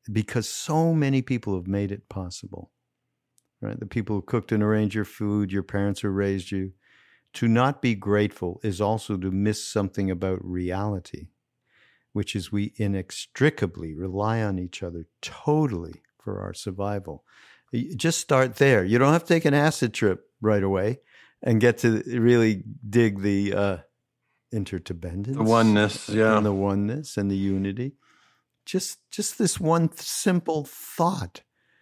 because so many people have made it possible, right? The people who cooked and arranged your food, your parents who raised you. To not be grateful is also to miss something about reality, which is we inextricably rely on each other totally for our survival. You just start there. You don't have to take an acid trip right away and get to really dig the uh, interdependence. The oneness, yeah. And the oneness and the unity. Just, just this one simple thought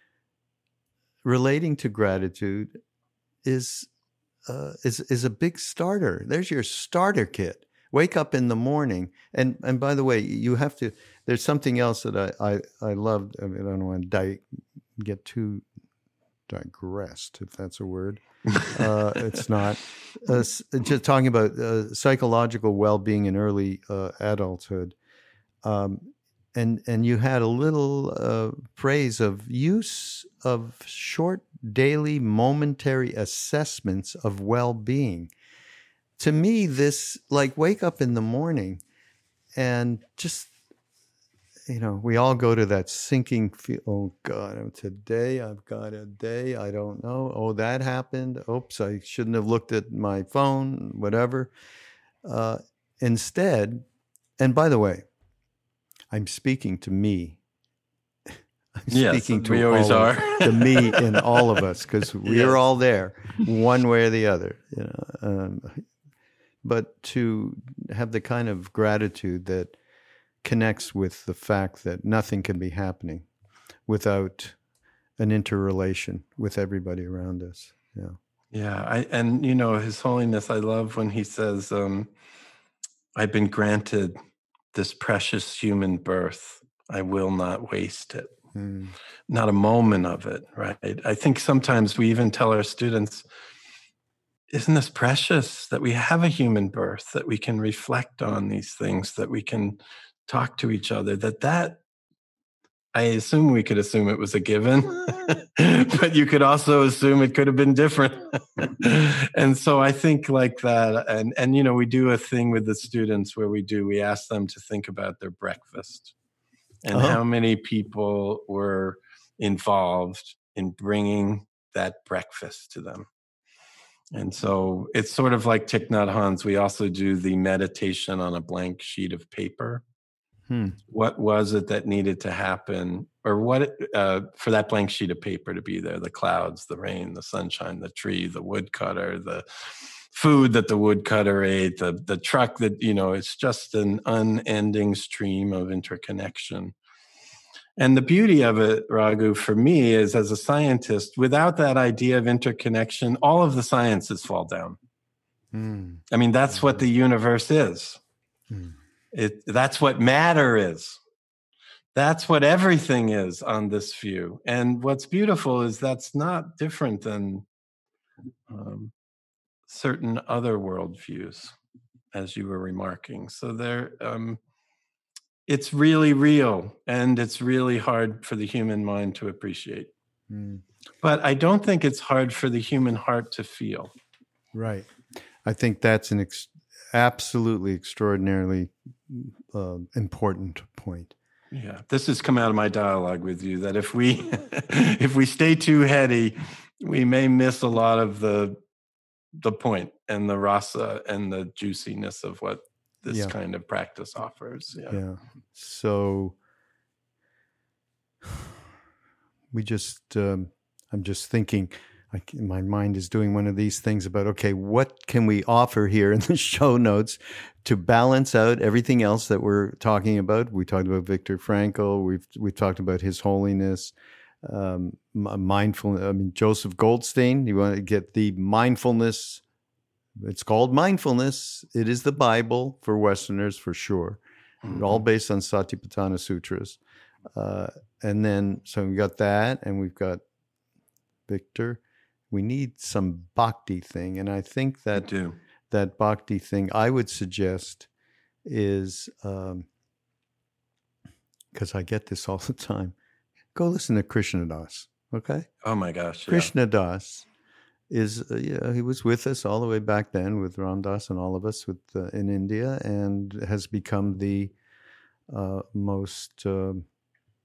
relating to gratitude is, uh, is, is a big starter. There's your starter kit. Wake up in the morning. And, and by the way, you have to, there's something else that I, I, I loved. I, mean, I don't want to di- get too digressed, if that's a word. Uh, it's not. Uh, just talking about uh, psychological well-being in early uh, adulthood. Um, and, and you had a little uh, phrase of use of short daily momentary assessments of well-being. To me, this, like, wake up in the morning and just, you know, we all go to that sinking feel. Oh, God, today I've got a day. I don't know. Oh, that happened. Oops, I shouldn't have looked at my phone, whatever. Uh, instead, and by the way, I'm speaking to me. I'm yes, speaking to we always all are. Of, to me in all of us, because we're yes. all there, one way or the other. You know, um, but to have the kind of gratitude that connects with the fact that nothing can be happening without an interrelation with everybody around us. Yeah. Yeah. I, and, you know, His Holiness, I love when he says, um, I've been granted this precious human birth. I will not waste it. Mm. Not a moment of it, right? I think sometimes we even tell our students, isn't this precious that we have a human birth, that we can reflect on these things, that we can talk to each other, that that, I assume we could assume it was a given, but you could also assume it could have been different. And so I think like that, and, and, you know, we do a thing with the students where we do, we ask them to think about their breakfast and uh-huh. how many people were involved in bringing that breakfast to them. And so it's sort of like Thich Nhat Hanh's. We also do the meditation on a blank sheet of paper. Hmm. What was it that needed to happen, or what uh, for that blank sheet of paper to be there? The clouds, the rain, the sunshine, the tree, the woodcutter, the food that the woodcutter ate, the the truck that, you know, it's just an unending stream of interconnection. And the beauty of it, Raghu, for me, is as a scientist, without that idea of interconnection, all of the sciences fall down. Mm. I mean, that's mm. what the universe is. Mm. It, that's what matter is. That's what everything is on this view. And what's beautiful is that's not different than um, certain other worldviews, as you were remarking. So there... Um, it's really real, and it's really hard for the human mind to appreciate. Mm. But I don't think it's hard for the human heart to feel. Right. I think that's an ex- absolutely extraordinarily uh, important point. Yeah, this has come out of my dialogue with you, that if we if we stay too heady, we may miss a lot of the the point and the rasa and the juiciness of what this yeah. kind of practice offers. Yeah. yeah. So we just, um, I'm just thinking, I, my mind is doing one of these things about, okay, what can we offer here in the show notes to balance out everything else that we're talking about? We talked about Viktor Frankl. We've, we've talked about His Holiness, um, mindfulness. I mean, Joseph Goldstein, you want to get the mindfulness. It's called mindfulness. It is the Bible for Westerners, for sure. Mm-hmm. All based on Satipatthana Sutras. Uh, and then, so we got that, and we've got Viktor. We need some bhakti thing. And I think that that bhakti thing I would suggest is, um, because I get this all the time, go listen to Krishna Das, okay? Oh my gosh. Yeah. Krishna Das. Is uh, yeah, he was with us all the way back then with Ram Dass and all of us with uh, in India, and has become the uh, most uh,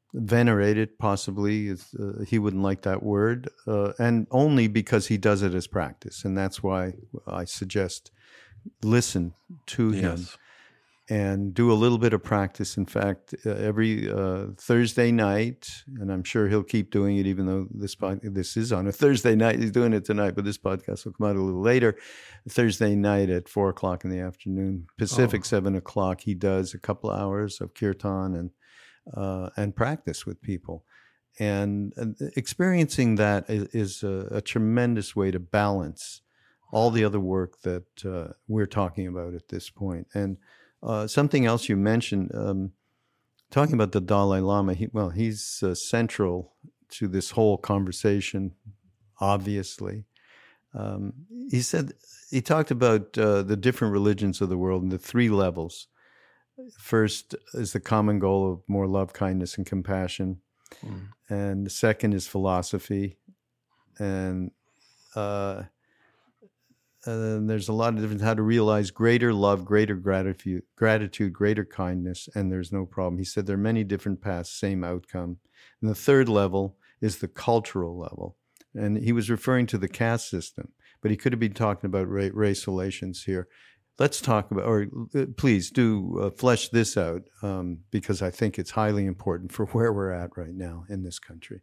venerated, possibly. Is, uh, he wouldn't like that word, uh, and only because he does it as practice. And that's why I suggest listen to Yes. him and do a little bit of practice. In fact, uh, every uh, Thursday night, and I'm sure he'll keep doing it, even though this pod, this is on a Thursday night. He's doing it tonight, but this podcast will come out a little later. Thursday night at four o'clock in the afternoon, Pacific, oh. seven o'clock, he does a couple of hours of kirtan and uh, and practice with people. And, and experiencing that is, is a, a tremendous way to balance all the other work that uh, we're talking about at this point. And Uh, something else you mentioned, um, talking about the Dalai Lama, he, well, he's uh, central to this whole conversation, obviously. Um, he said, he talked about uh, the different religions of the world and the three levels. First is the common goal of more love, kindness, and compassion. Mm. And the second is philosophy. And uh Uh, there's a lot of different how to realize greater love, greater gratitude, gratitude, greater kindness, and there's no problem. He said there are many different paths, same outcome. And the third level is the cultural level. And he was referring to the caste system, but he could have been talking about ra- race relations here. Let's talk about, or uh, please do uh, flesh this out, um, because I think it's highly important for where we're at right now in this country.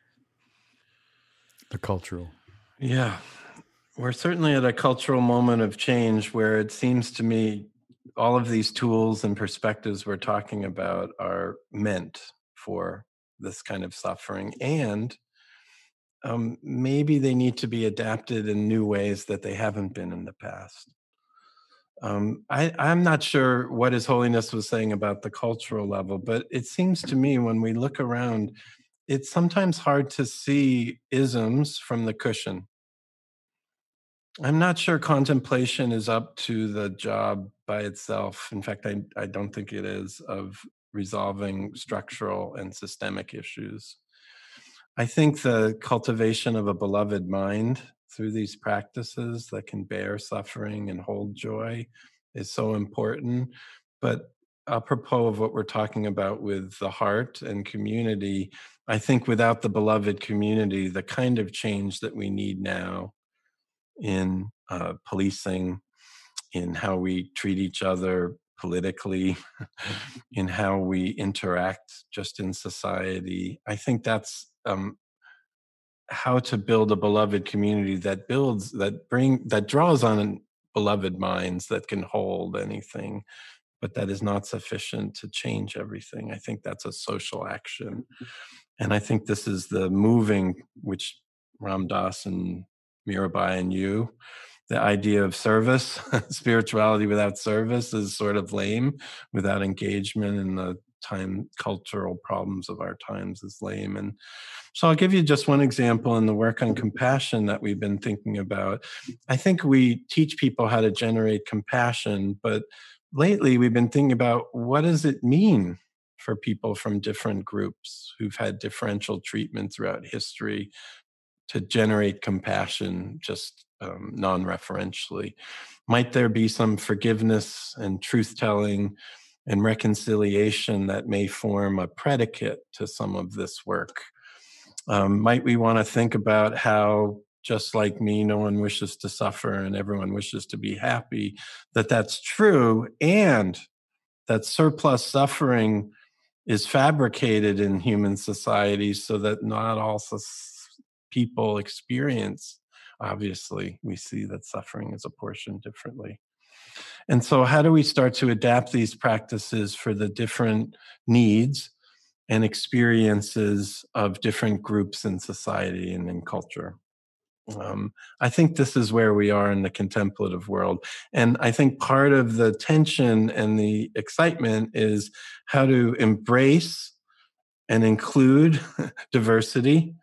The cultural. Yeah. We're certainly at a cultural moment of change where it seems to me all of these tools and perspectives we're talking about are meant for this kind of suffering. And um, maybe they need to be adapted in new ways that they haven't been in the past. Um, I, I'm not sure what His Holiness was saying about the cultural level, but it seems to me when we look around, it's sometimes hard to see isms from the cushion. I'm not sure contemplation is up to the job by itself. In fact, I, I don't think it is, of resolving structural and systemic issues. I think the cultivation of a beloved mind through these practices that can bear suffering and hold joy is so important. But apropos of what we're talking about with the heart and community, I think without the beloved community, the kind of change that we need now in uh, policing, in how we treat each other politically, in how we interact just in society. I think that's um, how to build a beloved community that builds, that bring, that draws on beloved minds that can hold anything, but that is not sufficient to change everything. I think that's a social action. And I think this is the moving, which Ram Dass and Mirabai and you, the idea of service, spirituality without service is sort of lame. Without engagement in the time, cultural problems of our times is lame. And so I'll give you just one example in the work on compassion that we've been thinking about. I think we teach people how to generate compassion, but lately we've been thinking about what does it mean for people from different groups who've had differential treatment throughout history to generate compassion just um, non-referentially. Might there be some forgiveness and truth-telling and reconciliation that may form a predicate to some of this work? Um, might we want to think about how, just like me, no one wishes to suffer and everyone wishes to be happy, that that's true, and that surplus suffering is fabricated in human societies so that not all people experience. Obviously, we see that suffering is apportioned differently. And so how do we start to adapt these practices for the different needs and experiences of different groups in society and in culture? Um, I think this is where we are in the contemplative world. And I think part of the tension and the excitement is how to embrace and include diversity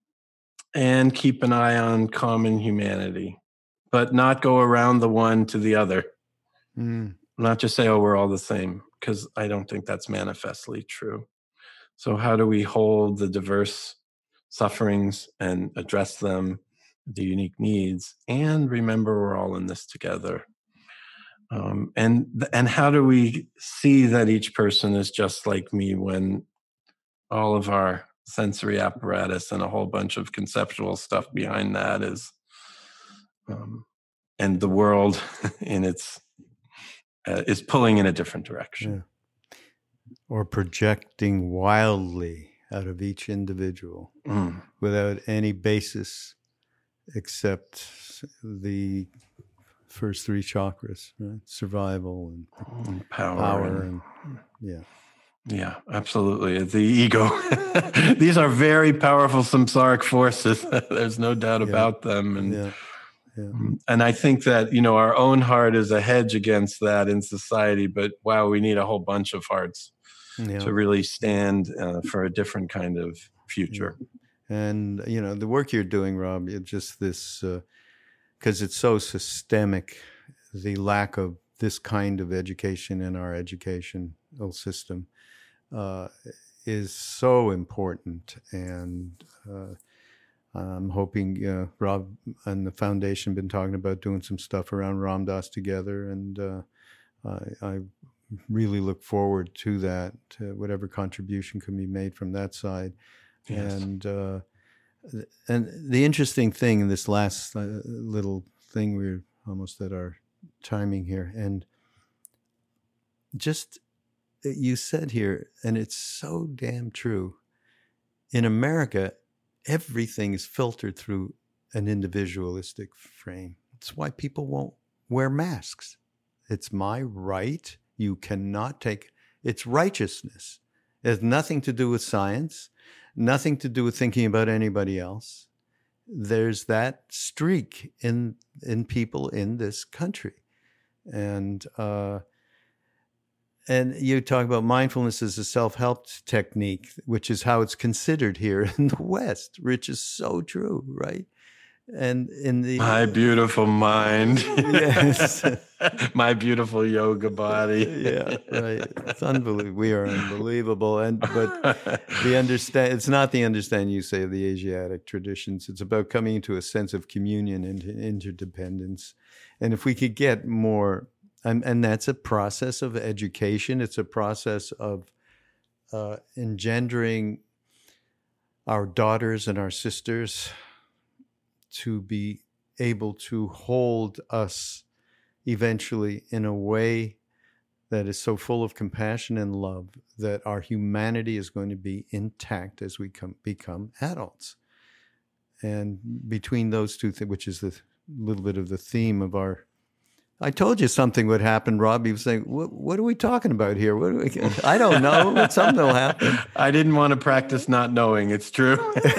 and keep an eye on common humanity, but not go around the one to the other. Mm. Not just say, oh, we're all the same, because I don't think that's manifestly true. So how do we hold the diverse sufferings and address them, the unique needs, and remember we're all in this together? Um, and and how do we see that each person is just like me when all of our sensory apparatus and a whole bunch of conceptual stuff behind that is, um, and the world in its uh, is pulling in a different direction. Yeah. Or projecting wildly out of each individual mm. without any basis except the first three chakras, right? Survival and, and power, power and, and yeah. Yeah, absolutely. The ego. These are very powerful samsaric forces. There's no doubt yeah. about them. And yeah. Yeah. and I think that, you know, our own heart is a hedge against that in society, but wow, we need a whole bunch of hearts yeah. to really stand uh, for a different kind of future. Yeah. And, you know, the work you're doing, Rob, it's just this, because uh, it's so systemic, the lack of this kind of education in our educational system uh, is so important. And uh, I'm hoping uh, Rob and the foundation been talking about doing some stuff around Ram Dass together, and uh, I, I really look forward to that, to whatever contribution can be made from that side. Yes. And uh, and the interesting thing in this last uh, little thing, we're almost at our timing here, and just you said here, and it's so damn true. In America, everything is filtered through an individualistic frame. It's why people won't wear masks. It's my right. You cannot take, it's righteousness. It has nothing to do with science, nothing to do with thinking about anybody else. There's that streak in in people in this country. And uh, and you talk about mindfulness as a self-help technique, which is how it's considered here in the West, which is so true, right? And in the my beautiful mind, yes, my beautiful yoga body, yeah, right. It's unbelievable. We are unbelievable, and but the understand. It's not the understand you say of the Asiatic traditions. It's about coming into a sense of communion and interdependence, and if we could get more. And, and that's a process of education. It's a process of uh, engendering our daughters and our sisters to be able to hold us eventually in a way that is so full of compassion and love that our humanity is going to be intact as we come, become adults. And between those two things, which is the little bit of the theme of our I told you something would happen, Rob. He was saying, what, what are we talking about here? What do we, I don't know, but something will happen. I didn't want to practice not knowing. It's true.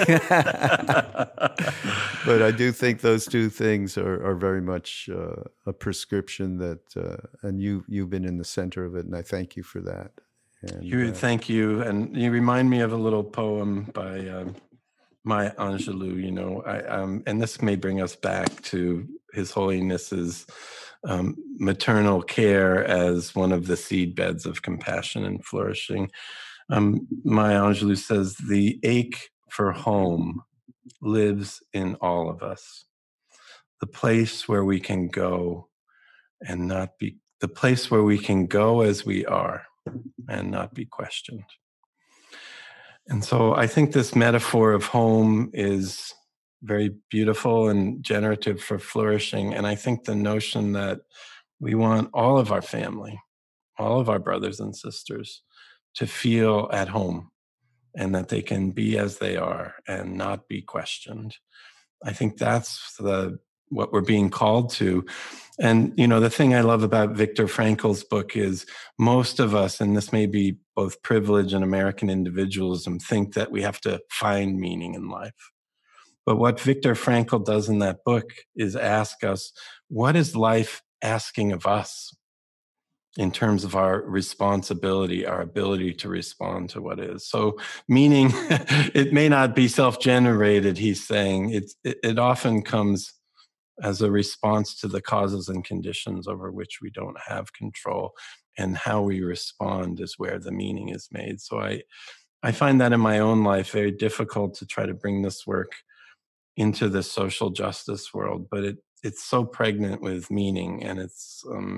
But I do think those two things are, are very much uh, a prescription that, uh, and you, you've been in the center of it, and I thank you for that. And, you, uh, thank you. And you remind me of a little poem by um, Maya Angelou, you know, I, um, and this may bring us back to His Holiness's Um, maternal care as one of the seed beds of compassion and flourishing. Um, Maya Angelou says, the ache for home lives in all of us. The place where we can go and not be, the place where we can go as we are and not be questioned. And so I think this metaphor of home is very beautiful and generative for flourishing. And I think the notion that we want all of our family, all of our brothers and sisters to feel at home and that they can be as they are and not be questioned. I think that's the what we're being called to. And, you know, the thing I love about Viktor Frankl's book is most of us, and this may be both privilege and American individualism, think that we have to find meaning in life. But what Viktor Frankl does in that book is ask us, what is life asking of us in terms of our responsibility, our ability to respond to what is? So meaning, it may not be self-generated, he's saying. It's, it, it often comes as a response to the causes and conditions over which we don't have control. And how we respond is where the meaning is made. So I, I find that in my own life very difficult to try to bring this work into the social justice world, but it it's so pregnant with meaning, and it's um,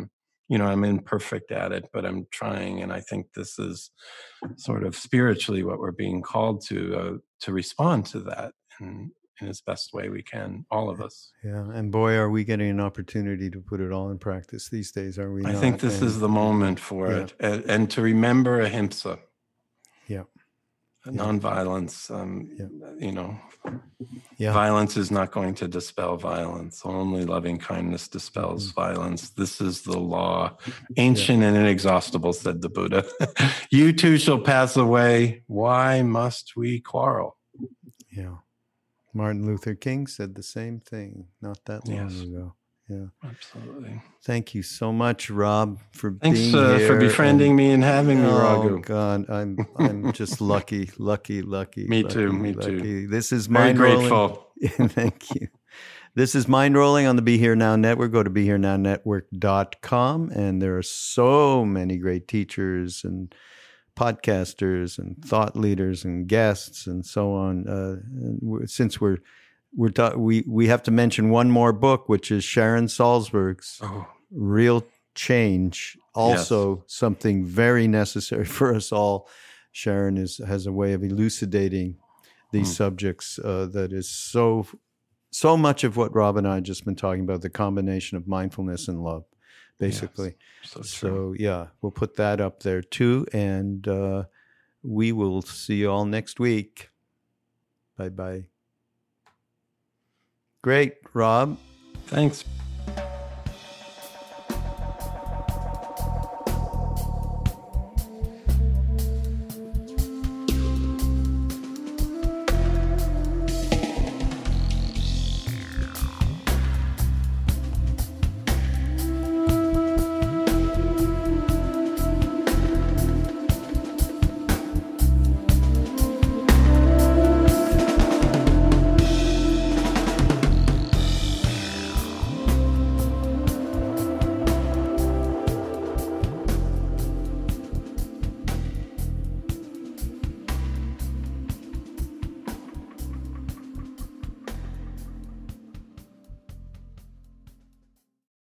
you know, I'm imperfect at it, but I'm trying. And I think this is sort of spiritually what we're being called to, uh, to respond to that in, in as best way we can, all of us. Yeah. And boy, are we getting an opportunity to put it all in practice these days, are we I not? think this and, is the moment for yeah. it. And, and to remember ahimsa. Yeah. Nonviolence, um, yeah. you know, yeah. violence is not going to dispel violence. Only loving kindness dispels mm-hmm. violence. This is the law, ancient yeah. and inexhaustible, said the Buddha. You too shall pass away. Why must we quarrel? Yeah. Martin Luther King said the same thing not that long yes. ago. Yeah, absolutely. Thank you so much, Rob, for Thanks, being uh, here. for befriending and, me and having me, Raghu. Oh God, I'm I'm just lucky, lucky, lucky. Me lucky, too, me lucky. too. This is very mind grateful. Rolling. Thank you. This is Mind Rolling on the Be Here Now Network. Go to be here now network dot com, and there are so many great teachers and podcasters and thought leaders and guests and so on. Uh, and we're, since we're We're ta- we we have to mention one more book, which is Sharon Salzberg's oh. Real Change. Also, yes. something very necessary for us all. Sharon is has a way of elucidating these mm. subjects uh, that is so so much of what Rob and I have just been talking about. The combination of mindfulness and love, basically. Yes. So, so yeah, we'll put that up there too, and uh, we will see you all next week. Bye bye. Great, Rob. Thanks.